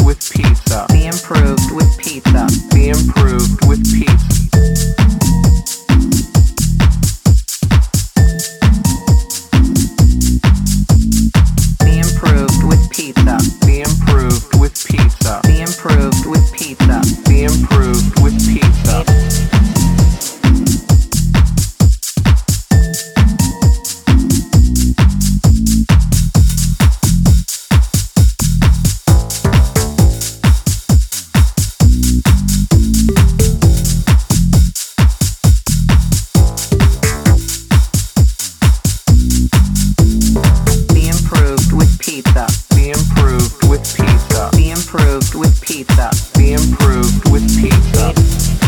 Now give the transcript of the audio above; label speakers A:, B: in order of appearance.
A: with pizza.
B: Be improved with pizza.
A: Be improved with pizza.
B: Be improved with pizza.
A: Be improved with pizza.
B: Be improved with pizza.
A: Be improved with pizza.
B: Be improved with pizza.
A: Be improved with pizza.
B: Be improved with pizza.
A: Be improved with pizza.